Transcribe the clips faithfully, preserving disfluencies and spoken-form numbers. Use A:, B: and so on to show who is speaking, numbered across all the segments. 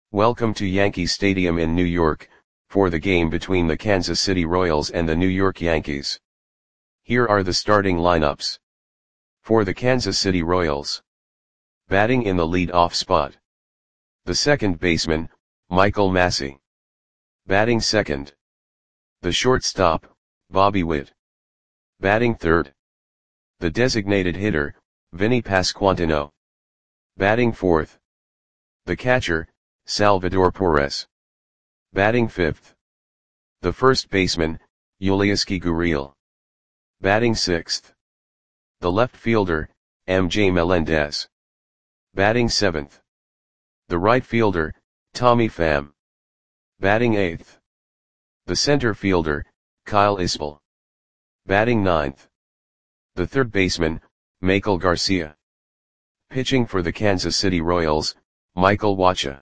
A: Welcome to Yankee Stadium in New York, for the game between the Kansas City Royals and the New York Yankees. Here are the starting lineups. For the Kansas City Royals. Batting in the lead-off spot. The second baseman, Michael Massey. Batting second. The shortstop, Bobby Witt. Batting third. The designated hitter, Vinny Pasquantino. Batting fourth. The catcher, Salvador Perez. Batting fifth. The first baseman, Yulieski Gurriel. Batting sixth. The left fielder, M J Melendez. Batting seventh. The right fielder, Tommy Pham. Batting eighth. The center fielder, Kyle Isbel. Batting ninth. The third baseman, Maikel Garcia. Pitching for the Kansas City Royals, Michael Wacha.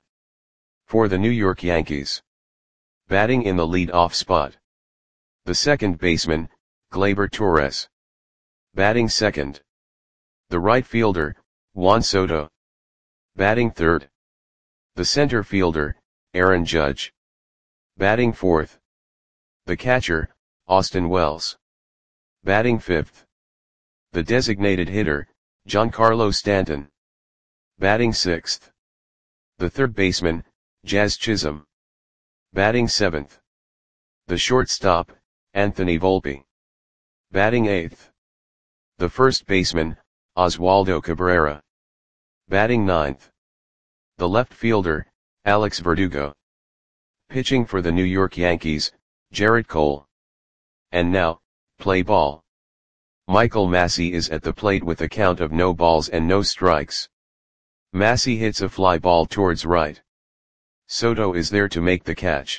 A: For the New York Yankees. Batting in the lead-off spot. The second baseman, Gleyber Torres. Batting second. The right fielder, Juan Soto. Batting third. The center fielder, Aaron Judge. Batting fourth. The catcher, Austin Wells. Batting fifth. The designated hitter, Giancarlo Stanton. Batting sixth. The third baseman, Jazz Chisholm. Batting seventh. The shortstop, Anthony Volpe. Batting eighth. The first baseman, Oswaldo Cabrera. Batting ninth. The left fielder, Alex Verdugo. Pitching for the New York Yankees, Gerrit Cole. And now, play ball. Michael Massey is at the plate with a count of no balls and no strikes. Massey hits a fly ball towards right. Soto is there to make the catch.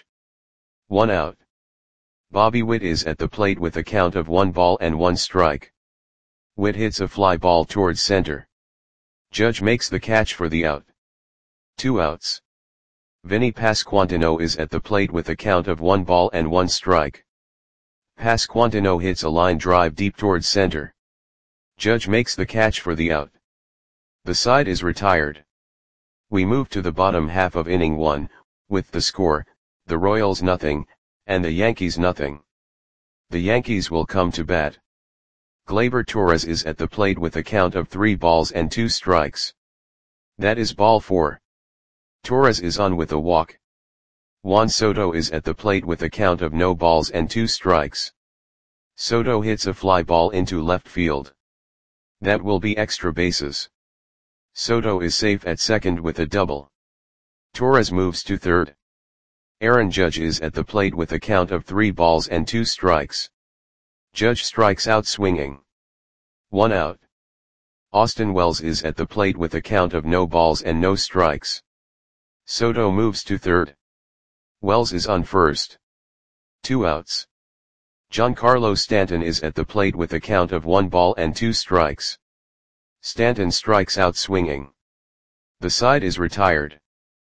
A: One out. Bobby Witt is at the plate with a count of one ball and one strike. Witt hits a fly ball towards center. Judge makes the catch for the out. Two outs. Vinny Pasquantino is at the plate with a count of one ball and one strike. Pasquantino hits a line drive deep towards center. Judge makes the catch for the out. The side is retired. We move to the bottom half of inning one, with the score, the Royals nothing, and the Yankees nothing. The Yankees will come to bat. Gleyber Torres is at the plate with a count of three balls and two strikes. That is ball four. Torres is on with a walk. Juan Soto is at the plate with a count of no balls and two strikes. Soto hits a fly ball into left field. That will be extra bases. Soto is safe at second with a double. Torres moves to third. Aaron Judge is at the plate with a count of three balls and two strikes. Judge strikes out swinging. One out. Austin Wells is at the plate with a count of no balls and no strikes. Soto moves to third. Wells is on first. Two outs. Giancarlo Stanton is at the plate with a count of one ball and two strikes. Stanton strikes out swinging. The side is retired.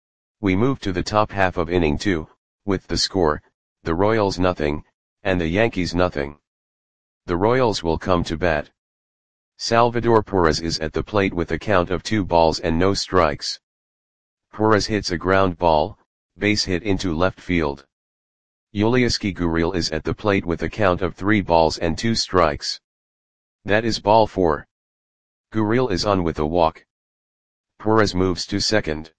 A: We move to the top half of inning two, with the score, the Royals nothing, and the Yankees nothing. The Royals will come to bat. Salvador Perez is at the plate with a count of two balls and no strikes. Perez hits a ground ball, base hit into left field. Yulieski Gurriel is at the plate with a count of three balls and two strikes. That is ball four. Gurriel is on with a walk. Perez moves to second.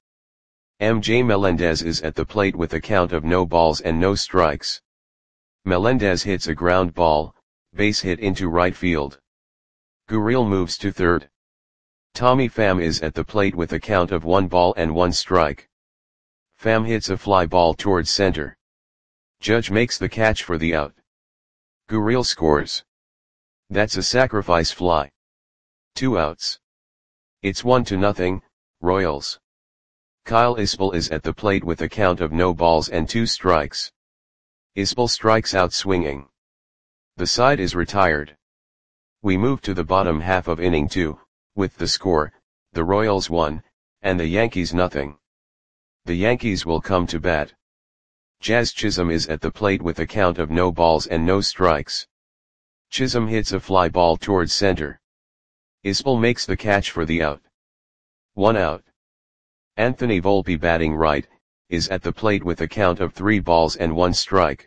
A: M J Melendez is at the plate with a count of no balls and no strikes. Melendez hits a ground ball, base hit into right field. Gurriel moves to third. Tommy Pham is at the plate with a count of one ball and one strike. Pham hits a fly ball towards center. Judge makes the catch for the out. Gurriel scores. That's a sacrifice fly. Two outs. It's one to nothing, Royals. Kyle Isbel is at the plate with a count of no balls and two strikes. Isbel strikes out swinging. The side is retired. We move to the bottom half of inning two, with the score, the Royals one, and the Yankees nothing. The Yankees will come to bat. Jazz Chisholm is at the plate with a count of no balls and no strikes. Chisholm hits a fly ball towards center. Isbel makes the catch for the out. One out. Anthony Volpe batting right, is at the plate with a count of three balls and one strike.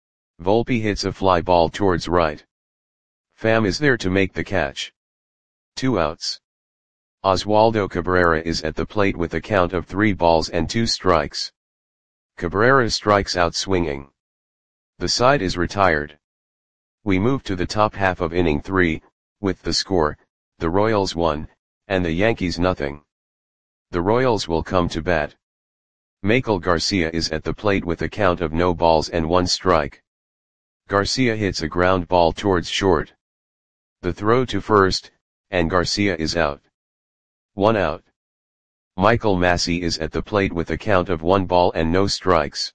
A: Volpe hits a fly ball towards right. Pham is there to make the catch. Two outs. Oswaldo Cabrera is at the plate with a count of three balls and two strikes. Cabrera strikes out swinging. The side is retired. We move to the top half of inning three, with the score, the Royals one, and the Yankees nothing. The Royals will come to bat. Michael Garcia is at the plate with a count of no balls and one strike. Garcia hits a ground ball towards short. The throw to first, and Garcia is out. One out. Michael Massey is at the plate with a count of one ball and no strikes.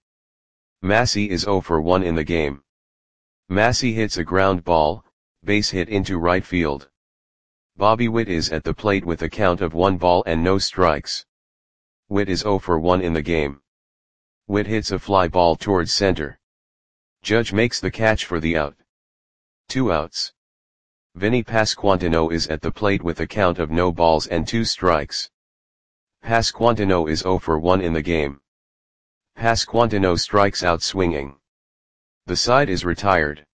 A: Massey is oh for one in the game. Massey hits a ground ball, base hit into right field. Bobby Witt is at the plate with a count of one ball and no strikes. Witt is oh for one in the game. Witt hits a fly ball towards center. Judge makes the catch for the out. Two outs. Vinny Pasquantino is at the plate with a count of no balls and two strikes. Pasquantino is oh for one in the game. Pasquantino strikes out swinging. The side is retired.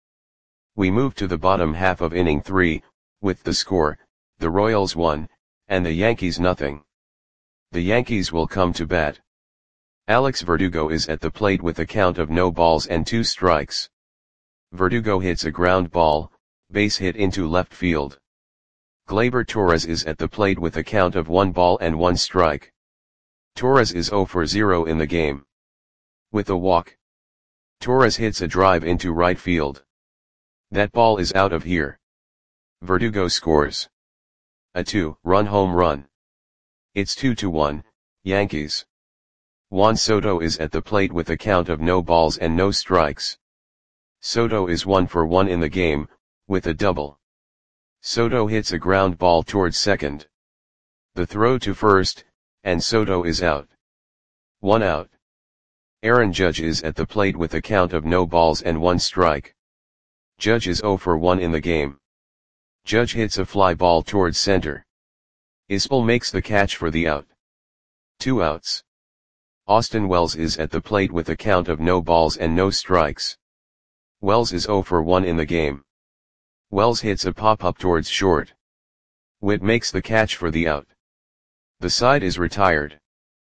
A: We move to the bottom half of inning three, with the score, the Royals one, and the Yankees nothing. The Yankees will come to bat. Alex Verdugo is at the plate with a count of no balls and two strikes. Verdugo hits a ground ball, base hit into left field. Gleyber Torres is at the plate with a count of one ball and one strike. Torres is oh for zero in the game. With a walk. Torres hits a drive into right field. That ball is out of here. Verdugo scores a two-run home run. It's two to one, Yankees. Juan Soto is at the plate with a count of no balls and no strikes. Soto is one for one in the game, with a double. Soto hits a ground ball towards second. The throw to first, and Soto is out. One out. Aaron Judge is at the plate with a count of no balls and one strike. Judge is oh for one in the game. Judge hits a fly ball towards center. Isbell makes the catch for the out. Two outs. Austin Wells is at the plate with a count of no balls and no strikes. Wells is oh for one in the game. Wells hits a pop-up towards short. Witt makes the catch for the out. The side is retired.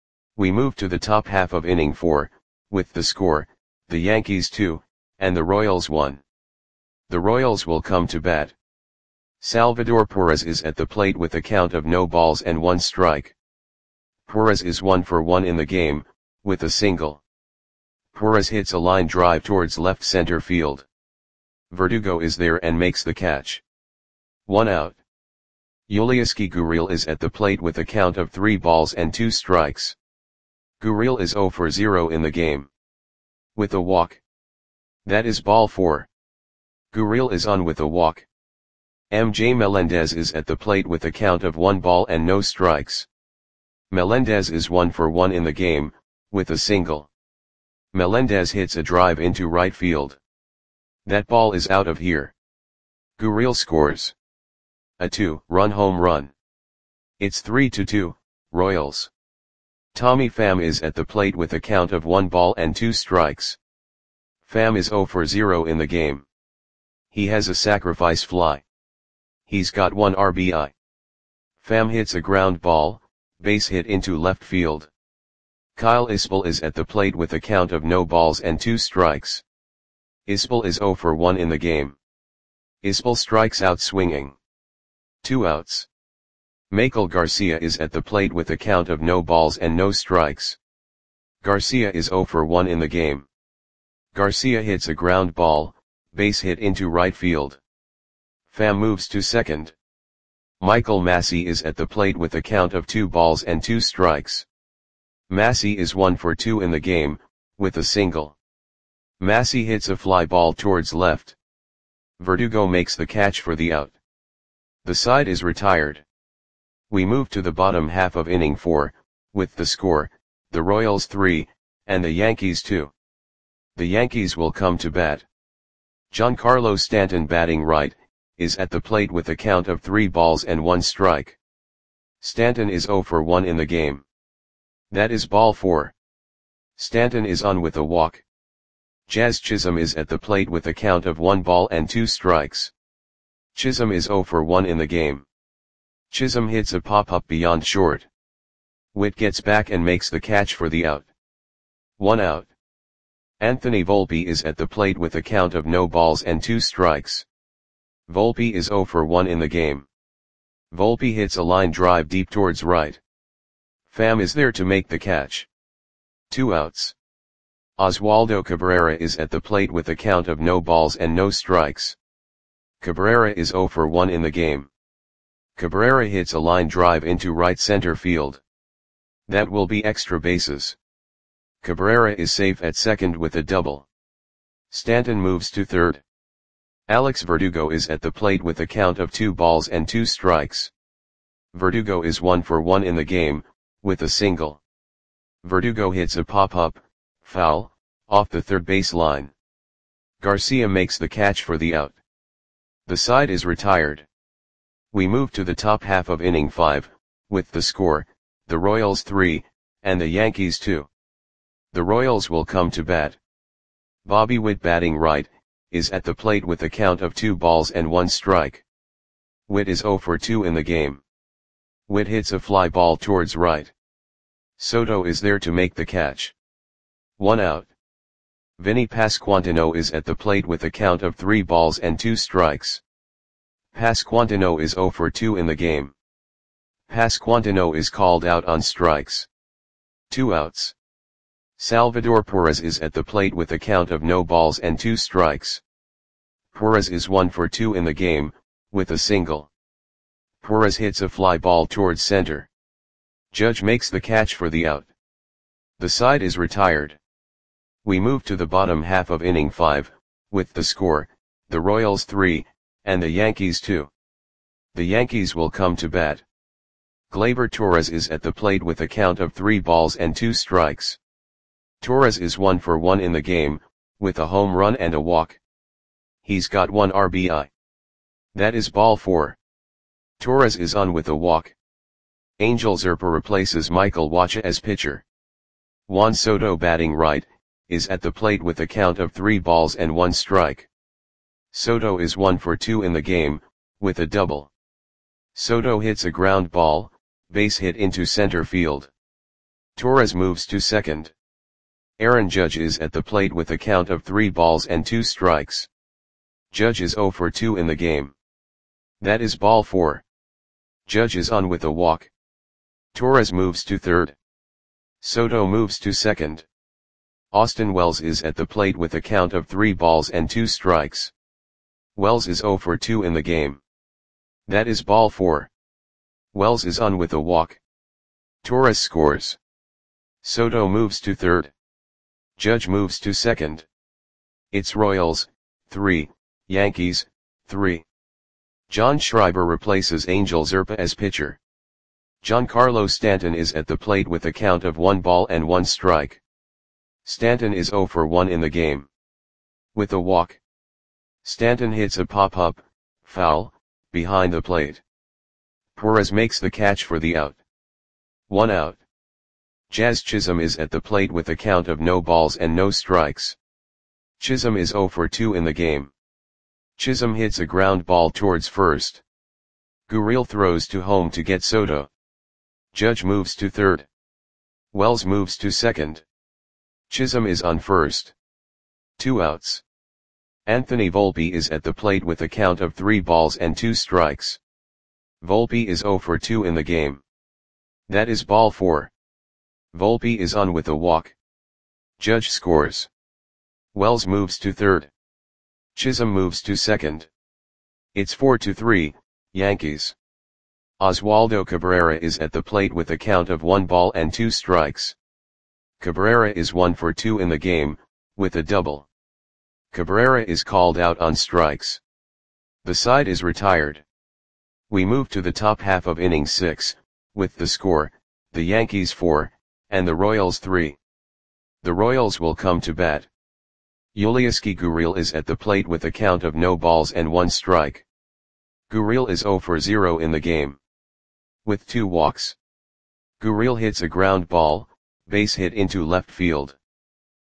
A: We move to the top half of inning four, with the score, the Yankees two, and the Royals one. The Royals will come to bat. Salvador Perez is at the plate with a count of no balls and one strike. Perez is one for one in the game, with a single. Perez hits a line drive towards left center field. Verdugo is there and makes the catch. One out. Yulieski Gurriel is at the plate with a count of three balls and two strikes. Gurriel is oh for zero in the game. With a walk. That is ball four. Gurriel is on with a walk. M J Melendez is at the plate with a count of one ball and no strikes. Melendez is one for one in the game, with a single. Melendez hits a drive into right field. That ball is out of here. Gurriel scores a two-run home run. It's three to two, Royals. Tommy Pham is at the plate with a count of one ball and two strikes. Pham is oh for zero in the game. He has a sacrifice fly. He's got one R B I. Pham hits a ground ball, base hit into left field. Kyle Isbell is at the plate with a count of no balls and two strikes. Isbell is oh for one in the game. Isbell strikes out swinging. Two outs. Michael Garcia is at the plate with a count of no balls and no strikes. Garcia is oh for one in the game. Garcia hits a ground ball, base hit into right field. Pham moves to second. Michael Massey is at the plate with a count of two balls and two strikes. Massey is one for two in the game, with a single. Massey hits a fly ball towards left. Verdugo makes the catch for the out. The side is retired. We move to the bottom half of inning four, with the score, the Royals three, and the Yankees two. The Yankees will come to bat. Giancarlo Stanton batting right, is at the plate with a count of three balls and one strike. Stanton is oh for one in the game. That is ball four. Stanton is on with a walk. Jazz Chisholm is at the plate with a count of one ball and two strikes. Chisholm is zero for one in the game. Chisholm hits a pop-up beyond short. Witt gets back and makes the catch for the out. One out. Anthony Volpe is at the plate with a count of no balls and two strikes. Volpe is zero for one in the game. Volpe hits a line drive deep towards right. Pham is there to make the catch. Two outs. Oswaldo Cabrera is at the plate with a count of no balls and no strikes. Cabrera is zero for one in the game. Cabrera hits a line drive into right center field. That will be extra bases. Cabrera is safe at second with a double. Stanton moves to third. Alex Verdugo is at the plate with a count of two balls and two strikes. Verdugo is one for one in the game, with a single. Verdugo hits a pop-up, foul, off the third base line. Garcia makes the catch for the out. The side is retired. We move to the top half of inning five, with the score, the Royals three, and the Yankees two. The Royals will come to bat. Bobby Witt, batting right, is at the plate with a count of two balls and one strike. Witt is zero for two in the game. Witt hits a fly ball towards right. Soto is there to make the catch. One out. Vinny Pasquantino is at the plate with a count of three balls and two strikes. Pasquantino is zero for two in the game. Pasquantino is called out on strikes. Two outs. Salvador Perez is at the plate with a count of no balls and two strikes. Perez is one for two in the game, with a single. Perez hits a fly ball towards center. Judge makes the catch for the out. The side is retired. We move to the bottom half of inning five, with the score, the Royals three, and the Yankees two. The Yankees will come to bat. Gleyber Torres is at the plate with a count of three balls and two strikes. Torres is one for one in the game, with a home run and a walk. He's got one R B I. That is ball four. Torres is on with a walk. Angel Zerpa replaces Michael Wacha as pitcher. Juan Soto, batting right, is at the plate with a count of three balls and one strike. Soto is one for two in the game, with a double. Soto hits a ground ball, base hit into center field. Torres moves to second. Aaron Judge is at the plate with a count of three balls and two strikes. Judge is zero for two in the game. That is ball four. Judge is on with a walk. Torres moves to third. Soto moves to second. Austin Wells is at the plate with a count of three balls and two strikes. Wells is zero for two in the game. That is ball four. Wells is on with a walk. Torres scores. Soto moves to third. Judge moves to second. It's Royals, three, Yankees, three. John Schreiber replaces Angel Zerpa as pitcher. Giancarlo Stanton is at the plate with a count of one ball and one strike. Stanton is zero for one in the game. With a walk. Stanton hits a pop-up, foul, behind the plate. Perez makes the catch for the out. One out. Jazz Chisholm is at the plate with a count of no balls and no strikes. Chisholm is zero for two in the game. Chisholm hits a ground ball towards first. Gurriel throws to home to get Soto. Judge moves to third. Wells moves to second. Chisholm is on first. Two outs. Anthony Volpe is at the plate with a count of three balls and two strikes. Volpe is zero for two in the game. That is ball four. Volpe is on with a walk. Judge scores. Wells moves to third. Chisholm moves to second. It's four to three, Yankees. Oswaldo Cabrera is at the plate with a count of one ball and two strikes. Cabrera is one for two in the game, with a double. Cabrera is called out on strikes. The side is retired. We move to the top half of inning six, with the score, the Yankees four, and the Royals three. The Royals will come to bat. Yulieski Gurriel is at the plate with a count of no balls and one strike. Gurriel is zero for zero in the game. With two walks. Gurriel hits a ground ball, base hit into left field.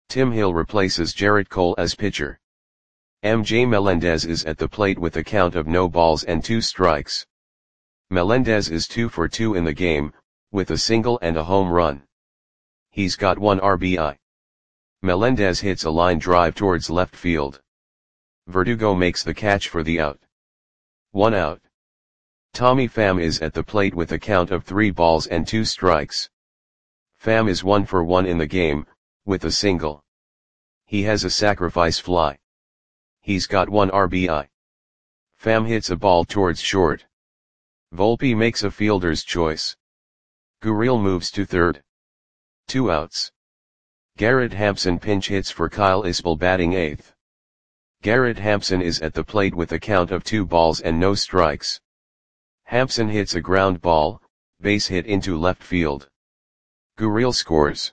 A: Tim Hill replaces Jarrett Cole as pitcher. M J Melendez is at the plate with a count of no balls and two strikes. Melendez is two for two in the game, with a single and a home run. He's got one R B I. Melendez hits a line drive towards left field. Verdugo makes the catch for the out. One out. Tommy Pham is at the plate with a count of three balls and two strikes. Pham is one for one in the game, with a single. He has a sacrifice fly. He's got one R B I. Pham hits a ball towards short. Volpe makes a fielder's choice. Gurriel moves to third. Two outs. Garrett Hampson pinch hits for Kyle Isbell batting eighth. Garrett Hampson is at the plate with a count of two balls and no strikes. Hampson hits a ground ball, base hit into left field. Gurriel scores.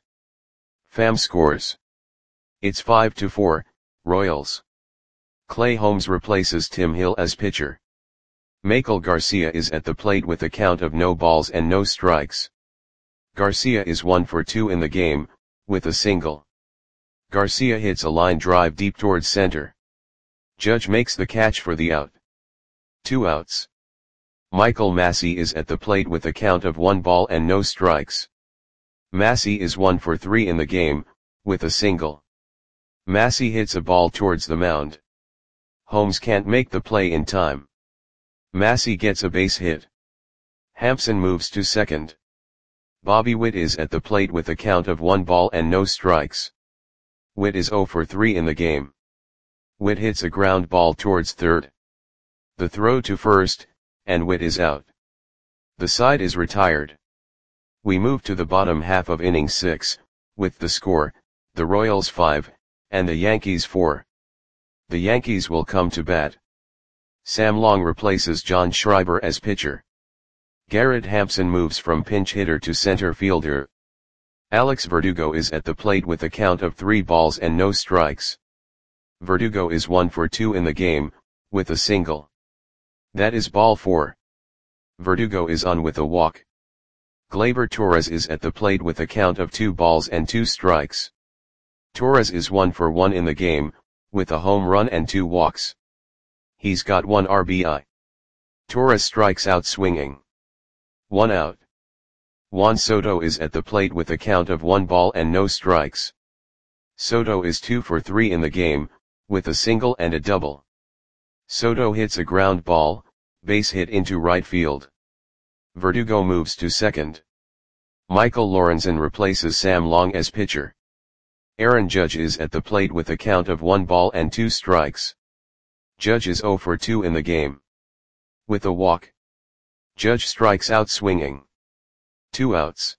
A: Pham scores. It's five to four, Royals. Clay Holmes replaces Tim Hill as pitcher. Michael Garcia is at the plate with a count of no balls and no strikes. Garcia is one for two in the game, with a single. Garcia hits a line drive deep towards center. Judge makes the catch for the out. Two outs. Michael Massey is at the plate with a count of one ball and no strikes. Massey is one for three in the game, with a single. Massey hits a ball towards the mound. Holmes can't make the play in time. Massey gets a base hit. Hampson moves to second. Bobby Witt is at the plate with a count of one ball and no strikes. Witt is zero for three in the game. Witt hits a ground ball towards third. The throw to first, and Witt is out. The side is retired. We move to the bottom half of inning six, with the score, the Royals five, and the Yankees four. The Yankees will come to bat. Sam Long replaces John Schreiber as pitcher. Garrett Hampson moves from pinch hitter to center fielder. Alex Verdugo is at the plate with a count of three balls and no strikes. Verdugo is one for two in the game, with a single. That is ball four. Verdugo is on with a walk. Gleyber Torres is at the plate with a count of two balls and two strikes. Torres is one for one in the game, with a home run and two walks. He's got one R B I. Torres strikes out swinging. One out. Juan Soto is at the plate with a count of one ball and no strikes. Soto is two for three in the game, with a single and a double. Soto hits a ground ball, base hit into right field. Verdugo moves to second. Michael Lorenzen replaces Sam Long as pitcher. Aaron Judge is at the plate with a count of one ball and two strikes. Judge is zero for two in the game. With a walk. Judge strikes out swinging. Two outs.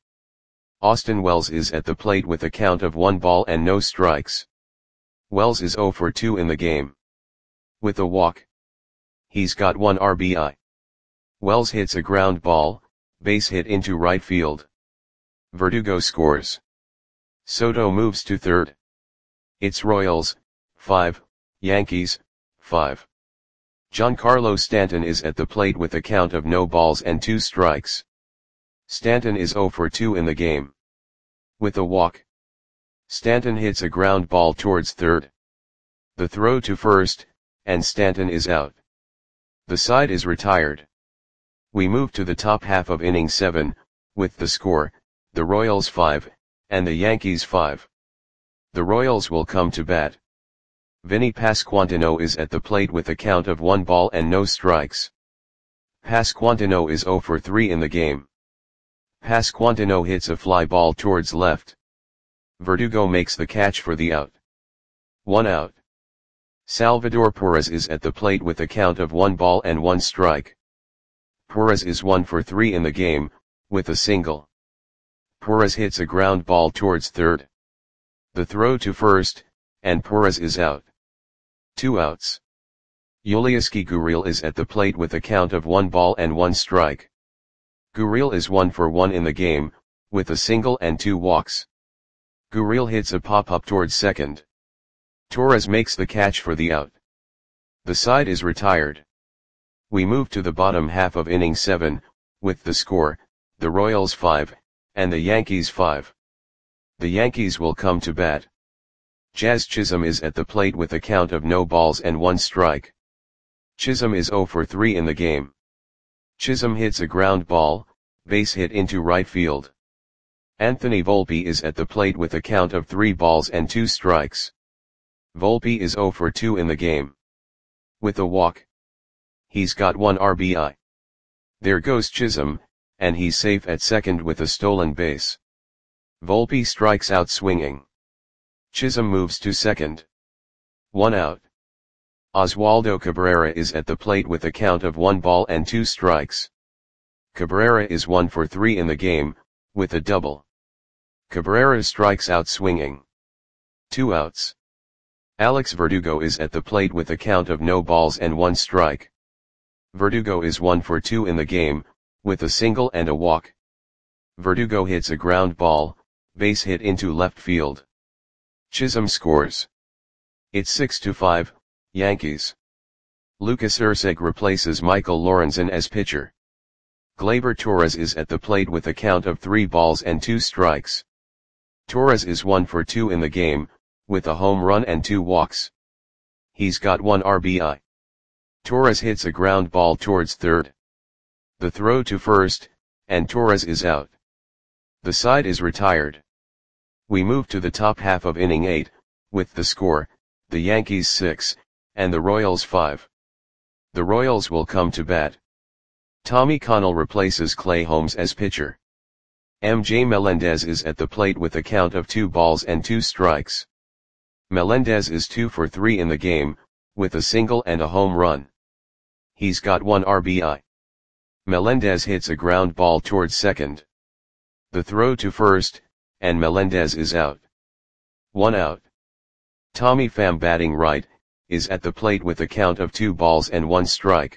A: Austin Wells is at the plate with a count of one ball and no strikes. Wells is zero for two in the game. With a walk. He's got one R B I. Wells hits a ground ball, base hit into right field. Verdugo scores. Soto moves to third. It's Royals, five, Yankees, five. Giancarlo Stanton is at the plate with a count of no balls and two strikes. Stanton is zero for two in the game. With a walk. Stanton hits a ground ball towards third. The throw to first, and Stanton is out. The side is retired. We move to the top half of inning seven, with the score, the Royals five, and the Yankees five. The Royals will come to bat. Vinny Pasquantino is at the plate with a count of one ball and no strikes. Pasquantino is zero for three in the game. Pasquantino hits a fly ball towards left. Verdugo makes the catch for the out. One out. Salvador Perez is at the plate with a count of one ball and one strike. Perez is one for three in the game, with a single. Perez hits a ground ball towards third. The throw to first, and Perez is out. Two outs. Yulieski Gurriel is at the plate with a count of one ball and one strike. Gurriel is one for one in the game, with a single and two walks. Gurriel hits a pop-up towards second. Torres makes the catch for the out. The side is retired. We move to the bottom half of inning seven, with the score, the Royals five, and the Yankees five. The Yankees will come to bat. Jazz Chisholm is at the plate with a count of no balls and one strike. Chisholm is zero for three in the game. Chisholm hits a ground ball, base hit into right field. Anthony Volpe is at the plate with a count of three balls and two strikes. Volpe is zero for two in the game. With a walk. He's got one R B I. There goes Chisholm, and he's safe at second with a stolen base. Volpe strikes out swinging. Chisholm moves to second. One out. Oswaldo Cabrera is at the plate with a count of one ball and two strikes. Cabrera is one for three in the game, with a double. Cabrera strikes out swinging. Two outs. Alex Verdugo is at the plate with a count of no balls and one strike. Verdugo is one for two in the game, with a single and a walk. Verdugo hits a ground ball, base hit into left field. Chisholm scores. It's six to five, Yankees. Lucas Erceg replaces Michael Lorenzen as pitcher. Gleyber Torres is at the plate with a count of three balls and two strikes. Torres is one for two in the game, with a home run and two walks. He's got one R B I. Torres hits a ground ball towards third. The throw to first, and Torres is out. The side is retired. We move to the top half of inning eight, with the score, the Yankees six, and the Royals five. The Royals will come to bat. Tommy Connell replaces Clay Holmes as pitcher. M J Melendez is at the plate with a count of two balls and two strikes. Melendez is two for three in the game, with a single and a home run. He's got one R B I. Melendez hits a ground ball towards second. The throw to first, and Melendez is out. One out. Tommy Pham batting right, is at the plate with a count of two balls and one strike.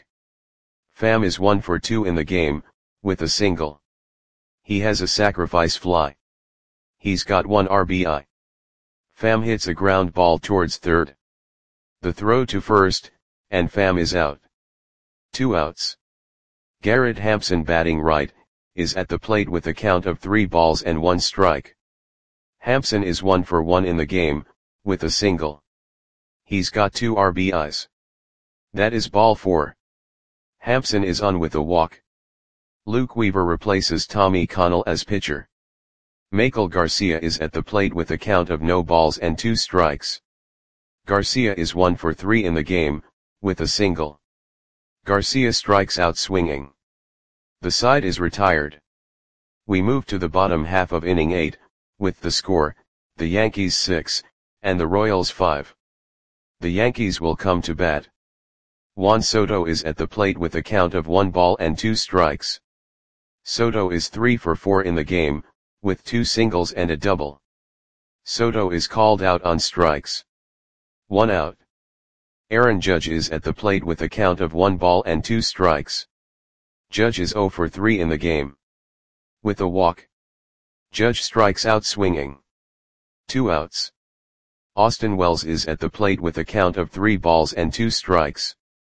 A: Pham is one for two in the game, with a single. He has a sacrifice fly. He's got one R B I. Pham hits a ground ball towards third. The throw to first, and Pham is out. Two outs. Garrett Hampson batting right, is at the plate with a count of three balls and one strike. Hampson is one for one in the game, with a single. He's got two R B Is. That is ball four. Hampson is on with a walk. Luke Weaver replaces Tommy Connell as pitcher. Michael Garcia is at the plate with a count of no balls and two strikes. Garcia is one for three in the game, with a single. Garcia strikes out swinging. The side is retired. We move to the bottom half of inning eight, with the score, the Yankees six, and the Royals five. The Yankees will come to bat. Juan Soto is at the plate with a count of one ball and two strikes. Soto is three for four in the game, with two singles and a double. Soto is called out on strikes. One out. Aaron Judge is at the plate with a count of one ball and two strikes. Judge is zero for three in the game. With a walk. Judge strikes out swinging. Two outs. Austin Wells is at the plate with a count of three balls and two strikes.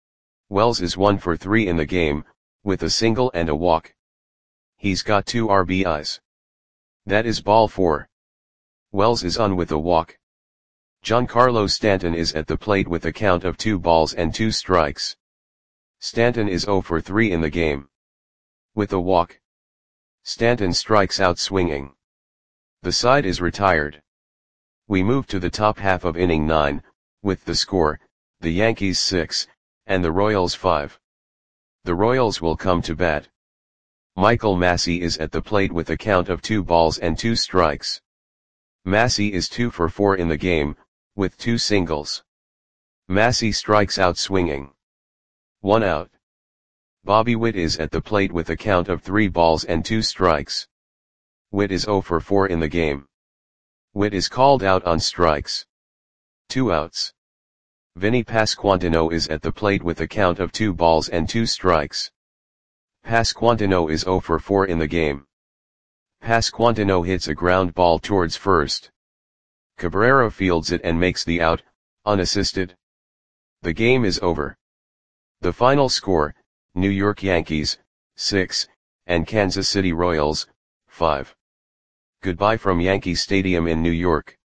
A: Wells is one for three in the game, with a single and a walk. He's got two R B Is. That is ball four. Wells is on with a walk. Giancarlo Stanton is at the plate with a count of two balls and two strikes. Stanton is zero for three in the game. With a walk. Stanton strikes out swinging. The side is retired. We move to the top half of inning nine, with the score, the Yankees six, and the Royals five. The Royals will come to bat. Michael Massey is at the plate with a count of two balls and two strikes. Massey is two for four in the game, with two singles. Massey strikes out swinging. One out. Bobby Witt is at the plate with a count of three balls and two strikes. Witt is zero for four in the game. Witt is called out on strikes. Two outs. Vinny Pasquantino is at the plate with a count of two balls and two strikes. Pasquantino is zero for four in the game. Pasquantino hits a ground ball towards first. Cabrera fields it and makes the out, unassisted. The game is over. The final score, New York Yankees, six, and Kansas City Royals, five. Goodbye from Yankee Stadium in New York.